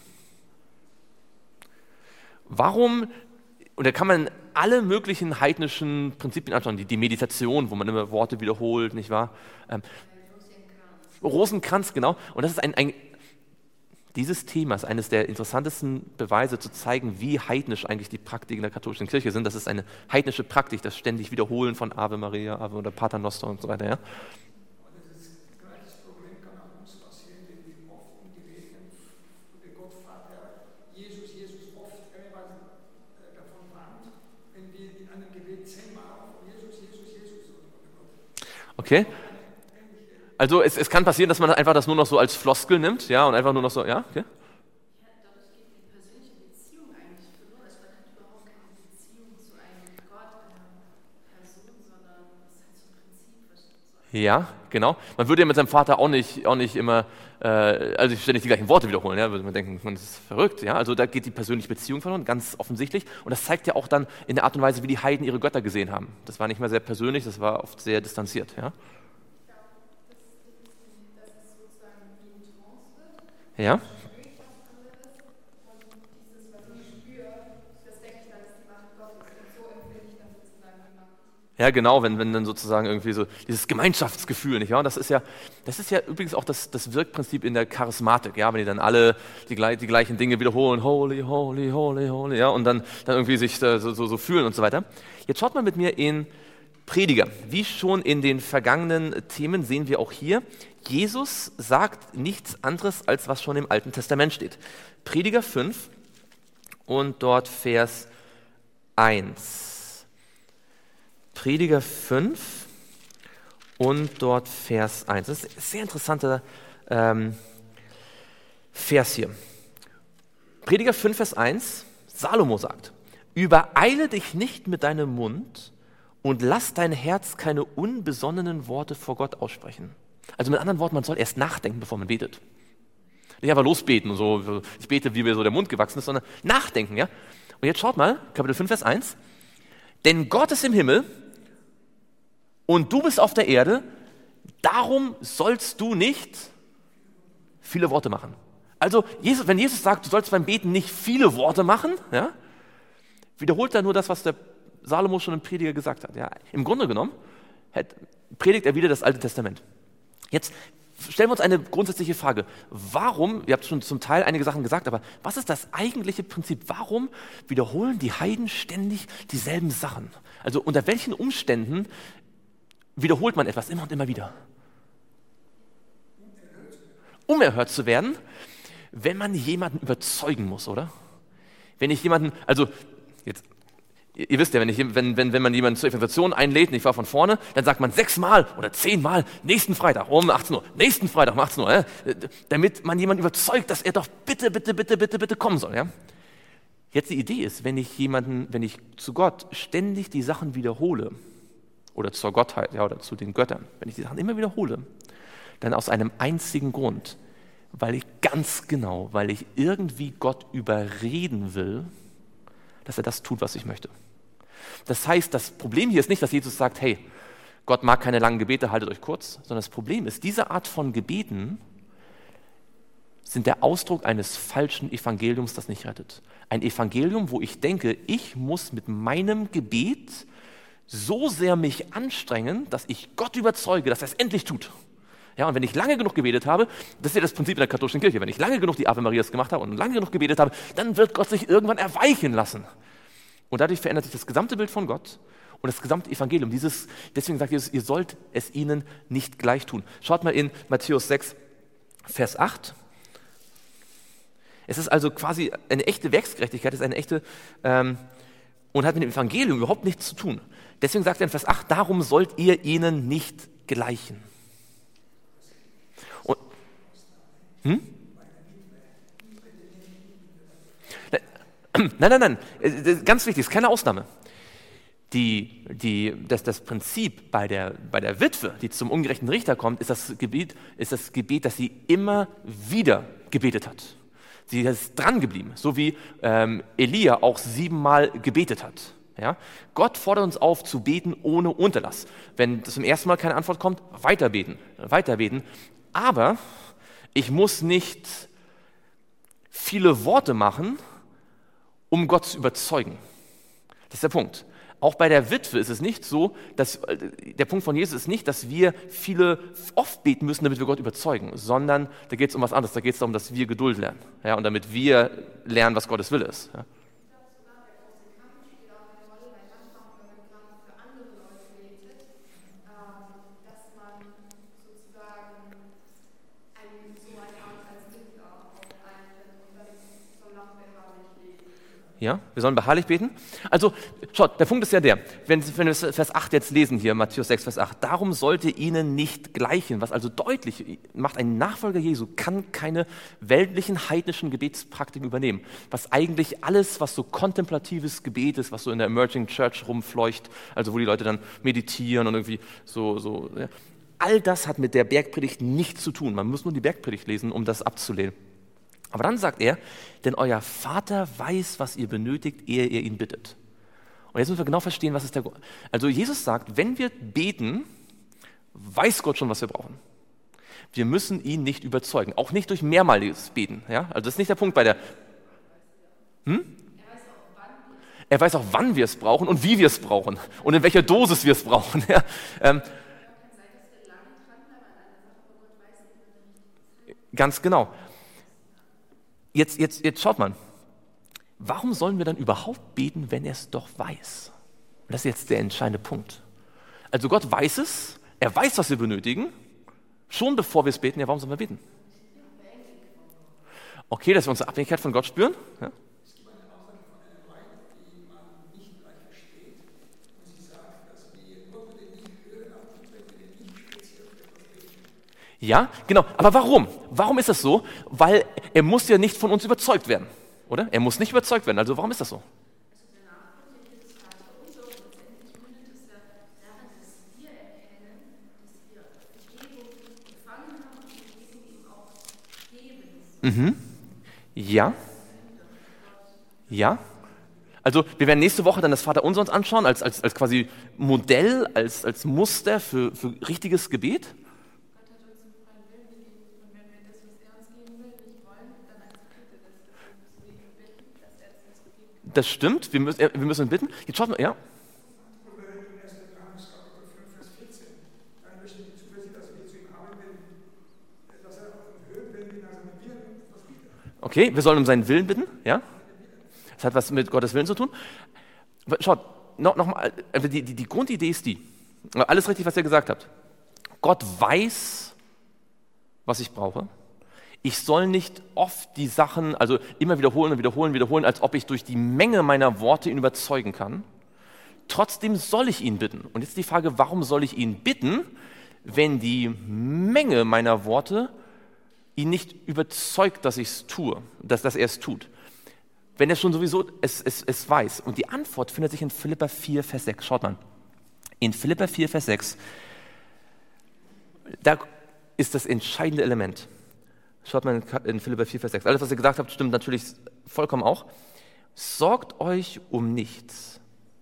Warum, und da kann man alle möglichen heidnischen Prinzipien anschauen, die, die Meditation, wo man immer Worte wiederholt, nicht wahr? Ähm, Rosenkranz. Rosenkranz, genau. Und das ist ein, ein Dieses Thema ist eines der interessantesten Beweise, zu zeigen, wie heidnisch eigentlich die Praktiken der katholischen Kirche sind. Das ist eine heidnische Praktik, das ständig Wiederholen von Ave Maria, Ave oder Pater Noster und so weiter. Ja? Okay. Also es, es kann passieren, dass man einfach das nur noch so als Floskel nimmt, ja, und einfach nur noch so, ja, okay. Ja, dadurch geht die persönliche Beziehung eigentlich verloren. Also man hat überhaupt keine Beziehung zu einem Gott, einer Person, sondern es ist halt so ein Prinzip, was so. Ja, genau. Man würde ja mit seinem Vater auch nicht, auch nicht immer, äh, also ständig die gleichen Worte wiederholen, ja, würde man denken, man ist verrückt, ja. Also da geht die persönliche Beziehung verloren, ganz offensichtlich. Und das zeigt ja auch dann in der Art und Weise, wie die Heiden ihre Götter gesehen haben. Das war nicht mehr sehr persönlich, das war oft sehr distanziert, ja. Ja. Ja, genau, wenn, wenn dann sozusagen irgendwie so dieses Gemeinschaftsgefühl, nicht wahr? Das ist ja, das ist ja übrigens auch das, das Wirkprinzip in der Charismatik, ja, wenn die dann alle die, die gleichen Dinge wiederholen, holy, holy, holy, holy, ja, und dann, dann irgendwie sich so, so, so fühlen und so weiter. Jetzt schaut mal mit mir in Prediger. Wie schon in den vergangenen Themen sehen wir auch hier, Jesus sagt nichts anderes, als was schon im Alten Testament steht. Prediger fünf und dort Vers eins. Prediger fünf und dort Vers eins. Das ist ein sehr interessanter ähm, Vers hier. Prediger fünf, Vers eins, Salomo sagt: Übereile dich nicht mit deinem Mund und lass dein Herz keine unbesonnenen Worte vor Gott aussprechen. Also mit anderen Worten, man soll erst nachdenken, bevor man betet. Nicht einfach losbeten und so, ich bete, wie mir so der Mund gewachsen ist, sondern nachdenken, ja. Und jetzt schaut mal, Kapitel fünf, Vers eins. Denn Gott ist im Himmel und du bist auf der Erde, darum sollst du nicht viele Worte machen. Also Jesus, wenn Jesus sagt, du sollst beim Beten nicht viele Worte machen, ja, wiederholt er nur das, was der Salomo schon im Prediger gesagt hat. Ja. Im Grunde genommen hat, predigt er wieder das Alte Testament. Jetzt stellen wir uns eine grundsätzliche Frage. Warum, ihr habt schon zum Teil einige Sachen gesagt, aber was ist das eigentliche Prinzip? Warum wiederholen die Heiden ständig dieselben Sachen? Also unter welchen Umständen wiederholt man etwas immer und immer wieder? Um erhört zu werden, wenn man jemanden überzeugen muss, oder? Wenn ich jemanden, also jetzt, ihr wisst ja, wenn, ich, wenn, wenn, wenn man jemanden zur Evangelisation einlädt, und ich war von vorne, dann sagt man sechsmal oder zehnmal nächsten Freitag um achtzehn Uhr, nächsten Freitag um achtzehn Uhr, ja, damit man jemanden überzeugt, dass er doch bitte, bitte, bitte, bitte, bitte kommen soll. Ja. Jetzt die Idee ist, wenn ich jemanden, wenn ich zu Gott ständig die Sachen wiederhole, oder zur Gottheit, ja, oder zu den Göttern, wenn ich die Sachen immer wiederhole, dann aus einem einzigen Grund, weil ich ganz genau, weil ich irgendwie Gott überreden will, dass er das tut, was ich möchte. Das heißt, das Problem hier ist nicht, dass Jesus sagt, hey, Gott mag keine langen Gebete, haltet euch kurz, sondern das Problem ist, diese Art von Gebeten sind der Ausdruck eines falschen Evangeliums, das nicht rettet. Ein Evangelium, wo ich denke, ich muss mit meinem Gebet so sehr mich anstrengen, dass ich Gott überzeuge, dass er es endlich tut. Ja, und wenn ich lange genug gebetet habe, das ist ja das Prinzip in der katholischen Kirche, wenn ich lange genug die Ave Marias gemacht habe und lange genug gebetet habe, dann wird Gott sich irgendwann erweichen lassen. Und dadurch verändert sich das gesamte Bild von Gott und das gesamte Evangelium. Dieses, deswegen sagt Jesus, ihr sollt es ihnen nicht gleich tun. Schaut mal in Matthäus sechs, Vers acht. Es ist also quasi eine echte Werksgerechtigkeit, es ist eine echte ähm, und hat mit dem Evangelium überhaupt nichts zu tun. Deswegen sagt er in Vers acht, darum sollt ihr ihnen nicht gleichen. Und, hm? Nein, nein, nein, ganz wichtig, ist keine Ausnahme. Die, die, das, das Prinzip bei der, bei der Witwe, die zum ungerechten Richter kommt, ist das Gebet, ist das Gebet, dass sie immer wieder gebetet hat. Sie ist dran geblieben, so wie ähm, Elia auch siebenmal gebetet hat. Ja? Gott fordert uns auf, zu beten ohne Unterlass. Wenn zum ersten Mal keine Antwort kommt, weiter beten, weiter beten. Aber ich muss nicht viele Worte machen, um Gott zu überzeugen. Das ist der Punkt. Auch bei der Witwe ist es nicht so, dass der Punkt von Jesus ist nicht, dass wir viele oft beten müssen, damit wir Gott überzeugen, sondern da geht es um was anderes. Da geht es darum, dass wir Geduld lernen, ja, und damit wir lernen, was Gottes Wille ist. Ja. Ja, wir sollen beharrlich beten. Also, schaut, der Punkt ist ja der, wenn, wenn wir Vers acht jetzt lesen hier, Matthäus sechs, Vers acht, darum sollte ihnen nicht gleichen, was also deutlich macht, ein Nachfolger Jesu kann keine weltlichen, heidnischen Gebetspraktiken übernehmen, was eigentlich alles, was so kontemplatives Gebet ist, was so in der Emerging Church rumfleucht, also wo die Leute dann meditieren und irgendwie so, so ja, all das hat mit der Bergpredigt nichts zu tun. Man muss nur die Bergpredigt lesen, um das abzulehnen. Aber dann sagt er, denn euer Vater weiß, was ihr benötigt, ehe ihr ihn bittet. Und jetzt müssen wir genau verstehen, was ist der Grund. Also Jesus sagt, wenn wir beten, weiß Gott schon, was wir brauchen. Wir müssen ihn nicht überzeugen, auch nicht durch mehrmaliges Beten. Ja? Also das ist nicht der Punkt bei der... Hm? Er weiß auch, wann wir es brauchen und wie wir es brauchen und in welcher Dosis wir es brauchen. Ja? Ähm, ganz genau. Jetzt, jetzt, jetzt schaut mal, warum sollen wir dann überhaupt beten, wenn er es doch weiß? Und das ist jetzt der entscheidende Punkt. Also Gott weiß es, er weiß, was wir benötigen, schon bevor wir es beten. Ja, warum sollen wir beten? Okay, dass wir unsere Abhängigkeit von Gott spüren. Ja? Es gibt eine Aussage von einem Wein, die man nicht gleich versteht. Und sie sagt, dass wir Gott würde nicht hören, auch wenn wir nicht speziell für etwas beten. Ja, genau. Aber warum? Warum ist das so? Weil er muss ja nicht von uns überzeugt werden, oder? Er muss nicht überzeugt werden. Also warum ist das so? Mhm. Ja. Ja. Also wir werden nächste Woche dann das Vaterunser uns anschauen, als, als, als quasi Modell, als, als Muster für, für richtiges Gebet. Das stimmt, wir müssen, wir müssen ihn bitten. Jetzt schaut mal, ja. Okay, wir sollen um seinen Willen bitten, ja. Das hat was mit Gottes Willen zu tun. Schaut, noch, noch mal, die, die, die Grundidee ist die, alles richtig, was ihr gesagt habt. Gott weiß, was ich brauche. Ich soll nicht oft die Sachen, also immer wiederholen und wiederholen, wiederholen, als ob ich durch die Menge meiner Worte ihn überzeugen kann. Trotzdem soll ich ihn bitten. Und jetzt die Frage, warum soll ich ihn bitten, wenn die Menge meiner Worte ihn nicht überzeugt, dass ich es tue, dass, dass er es tut. Wenn er schon sowieso es, es, es weiß. Und die Antwort findet sich in Philipper vier, Vers sechs. Schaut mal. In Philipper vier, Vers sechs, da ist das entscheidende Element. Schaut mal in Philipper vier, Vers sechs. Alles, was ihr gesagt habt, stimmt natürlich vollkommen auch. Sorgt euch um nichts.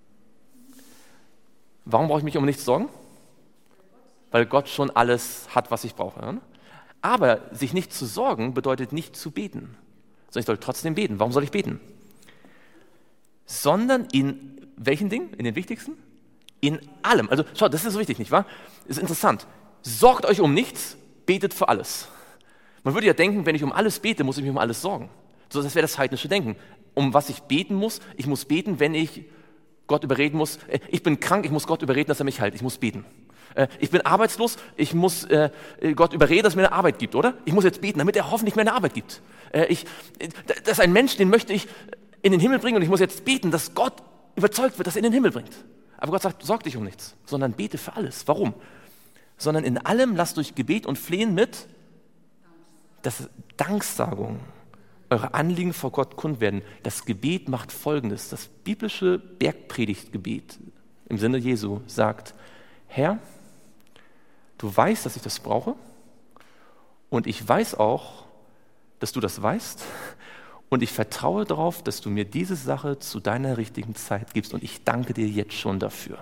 Warum brauche ich mich um nichts sorgen? Weil Gott schon alles hat, was ich brauche. Aber sich nicht zu sorgen bedeutet nicht zu beten. Sondern ich soll trotzdem beten. Warum soll ich beten? Sondern in welchen Dingen? In den wichtigsten? In allem. Also schaut, das ist so wichtig, nicht wahr? Das ist interessant. Sorgt euch um nichts, betet für alles. Man würde ja denken, wenn ich um alles bete, muss ich mich um alles sorgen. So, das wäre das heidnische Denken. Um was ich beten muss, ich muss beten, wenn ich Gott überreden muss. Ich bin krank, ich muss Gott überreden, dass er mich heilt. Ich muss beten. Ich bin arbeitslos, ich muss Gott überreden, dass er mir eine Arbeit gibt, oder? Ich muss jetzt beten, damit er hoffentlich mir eine Arbeit gibt. Ich, das ist ein Mensch, den möchte ich in den Himmel bringen und ich muss jetzt beten, dass Gott überzeugt wird, das in den Himmel bringt. Aber Gott sagt, sorg dich um nichts, sondern bete für alles. Warum? Sondern in allem lasst durch Gebet und Flehen mit das Danksagung eure Anliegen vor Gott kund werden. Das Gebet macht Folgendes. Das biblische Bergpredigtgebet im Sinne Jesu sagt, Herr, du weißt, dass ich das brauche und ich weiß auch, dass du das weißt und ich vertraue darauf, dass du mir diese Sache zu deiner richtigen Zeit gibst und ich danke dir jetzt schon dafür.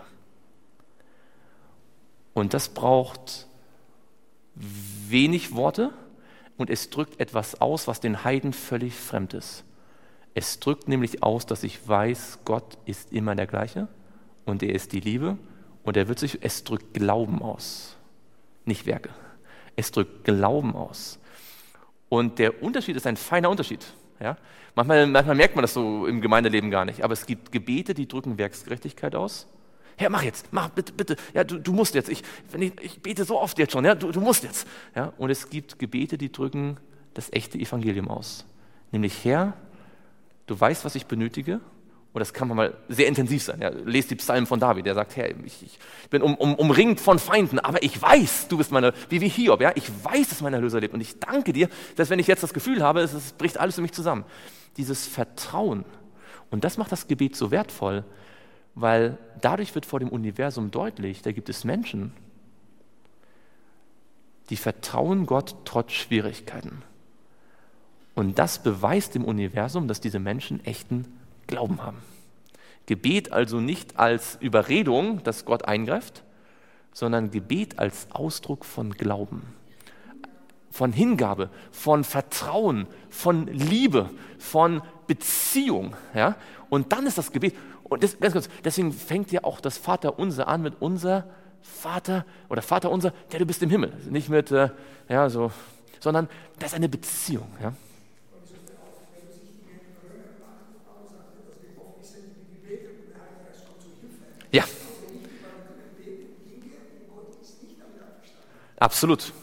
Und das braucht wenig Worte und es drückt etwas aus, was den Heiden völlig fremd ist. Es drückt nämlich aus, dass ich weiß, Gott ist immer der gleiche und er ist die Liebe und er wird sich, es drückt Glauben aus, nicht Werke. Es drückt Glauben aus. Und der Unterschied ist ein feiner Unterschied. Ja? Manchmal, manchmal merkt man das so im Gemeindeleben gar nicht, aber es gibt Gebete, die drücken Werksgerechtigkeit aus. Herr, mach jetzt, mach bitte, bitte. Ja, du, du musst jetzt. Ich, wenn ich, ich bete so oft jetzt schon. Ja, du, du musst jetzt. Ja, und es gibt Gebete, die drücken das echte Evangelium aus. Nämlich, Herr, du weißt, was ich benötige. Und das kann man mal sehr intensiv sein. Ja, lest die Psalmen von David. Der sagt, Herr, ich, ich bin um, um, umringt von Feinden, aber ich weiß, du bist meine, wie wie Hiob. Ja, ich weiß, dass mein Erlöser lebt. Und ich danke dir, dass wenn ich jetzt das Gefühl habe, es, es bricht alles für mich zusammen. Dieses Vertrauen. Und das macht das Gebet so wertvoll, weil dadurch wird vor dem Universum deutlich, da gibt es Menschen, die vertrauen Gott trotz Schwierigkeiten. Und das beweist dem Universum, dass diese Menschen echten Glauben haben. Gebet also nicht als Überredung, dass Gott eingreift, sondern Gebet als Ausdruck von Glauben, von Hingabe, von Vertrauen, von Liebe, von Beziehung. Ja? Und dann ist das Gebet. Und das, ganz kurz, deswegen fängt ja auch das Vaterunser an mit unser Vater oder Vater unser, der du bist im Himmel. Nicht mit, äh, ja, so, sondern das ist eine Beziehung. Ja? Ja. Absolut.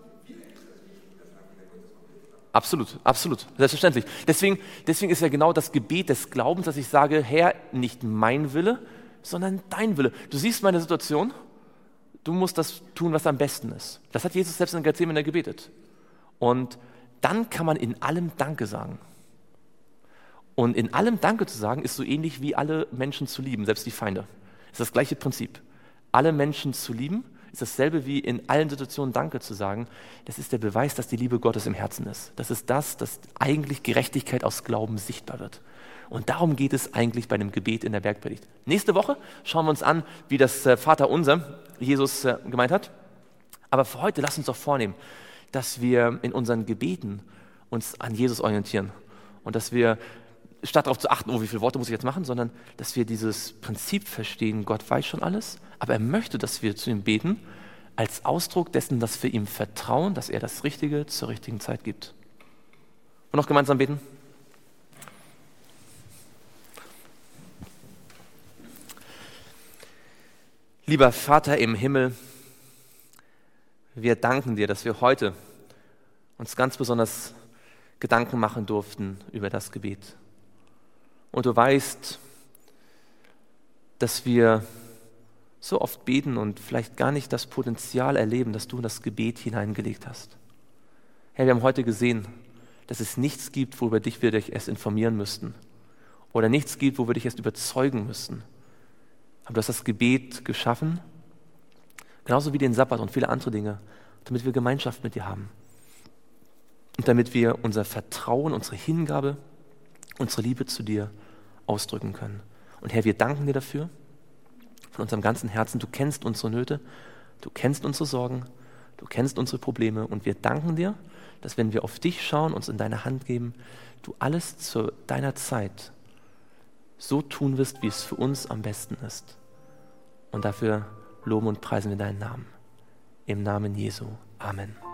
Absolut, absolut, selbstverständlich. Deswegen, deswegen ist ja genau das Gebet des Glaubens, dass ich sage, Herr, nicht mein Wille, sondern dein Wille. Du siehst meine Situation, du musst das tun, was am besten ist. Das hat Jesus selbst in Gethsemane gebetet. Und dann kann man in allem Danke sagen. Und in allem Danke zu sagen, ist so ähnlich wie alle Menschen zu lieben, selbst die Feinde. Das ist das gleiche Prinzip. Alle Menschen zu lieben, ist dasselbe wie in allen Situationen Danke zu sagen. Das ist der Beweis, dass die Liebe Gottes im Herzen ist. Das ist das, dass eigentlich Gerechtigkeit aus Glauben sichtbar wird. Und darum geht es eigentlich bei dem Gebet in der Bergpredigt. Nächste Woche schauen wir uns an, wie das Vaterunser Jesus gemeint hat. Aber für heute lasst uns doch vornehmen, dass wir in unseren Gebeten uns an Jesus orientieren und dass wir statt darauf zu achten, oh, wie viele Worte muss ich jetzt machen, sondern dass wir dieses Prinzip verstehen, Gott weiß schon alles, aber er möchte, dass wir zu ihm beten, als Ausdruck dessen, dass wir ihm vertrauen, dass er das Richtige zur richtigen Zeit gibt. Und noch gemeinsam beten. Lieber Vater im Himmel, wir danken dir, dass wir heute uns ganz besonders Gedanken machen durften über das Gebet. Und du weißt, dass wir so oft beten und vielleicht gar nicht das Potenzial erleben, das du in das Gebet hineingelegt hast. Herr, wir haben heute gesehen, dass es nichts gibt, worüber dich wir dich erst informieren müssten oder nichts gibt, wo wir dich erst überzeugen müssten. Aber du hast das Gebet geschaffen, genauso wie den Sabbat und viele andere Dinge, damit wir Gemeinschaft mit dir haben und damit wir unser Vertrauen, unsere Hingabe, unsere Liebe zu dir ausdrücken können. Und Herr, wir danken dir dafür, von unserem ganzen Herzen. Du kennst unsere Nöte, du kennst unsere Sorgen, du kennst unsere Probleme und wir danken dir, dass wenn wir auf dich schauen, uns in deine Hand geben, du alles zu deiner Zeit so tun wirst, wie es für uns am besten ist. Und dafür loben und preisen wir deinen Namen. Im Namen Jesu. Amen.